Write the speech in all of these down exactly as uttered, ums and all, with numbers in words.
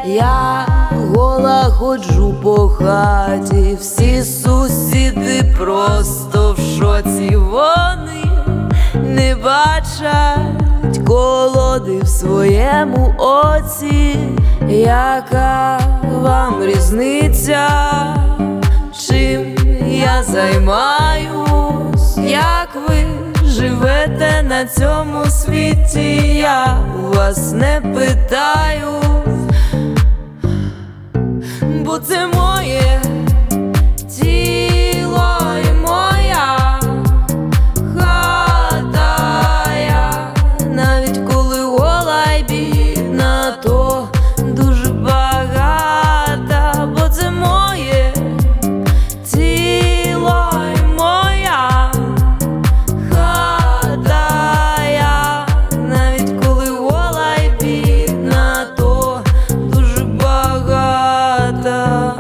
Я гола ходжу по хаті, всі сусіди просто в шоці. Вони не бачать колоди в своєму оці. Яка вам різниця, чим я займаюсь? Як ви живете на цьому світі? Я вас не питаю, бо це моє тіло і моя хата. Я навіть коли гола й бідна, то дуже багата, бо це моє тіло і моя хата. Я навіть коли гола й бідна, то дуже багата.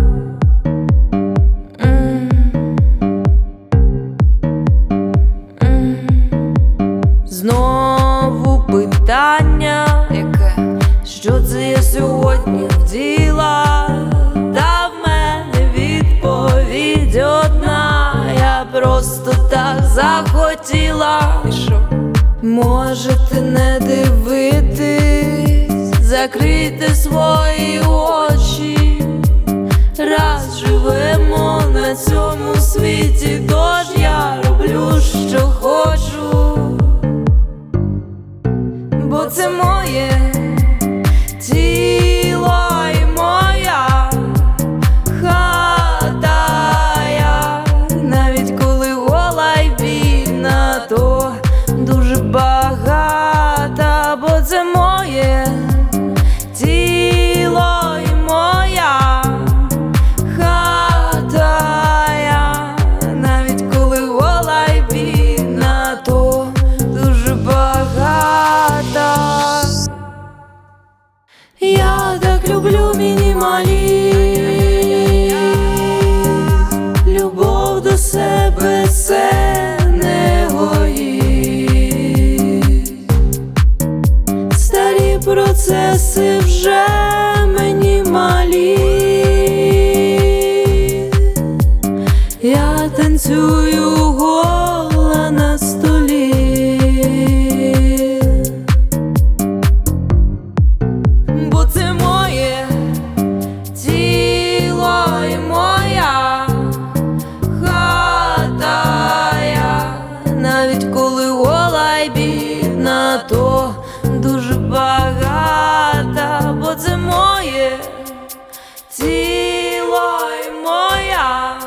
Знову питання, яке? Що це я сьогодні вділа? Та в мене відповідь одна: я просто так захотіла. І що? Можете не дивитись, закрийте свої очі. Раз живемо на цьому світі, тож я роблю, що хочу, бо це моє тіло і моя хата. Я навіть коли гола й бідна, то дуже багата, бо це моє тіло і моя хата. Я навіть коли гола й бідна, то дуже багата. Я так люблю мінімалізм, любов до себе — це не егоїзм. Старі процеси вже мені малі. Я танцюю гола на столі, бо це моє тіло і моя хата. Я навіть коли гола й бідна, то дуже багата, бо це моє тіло і моя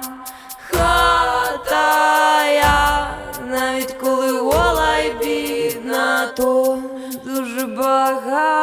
хата. Я навіть коли гола й бідна, то дуже багата.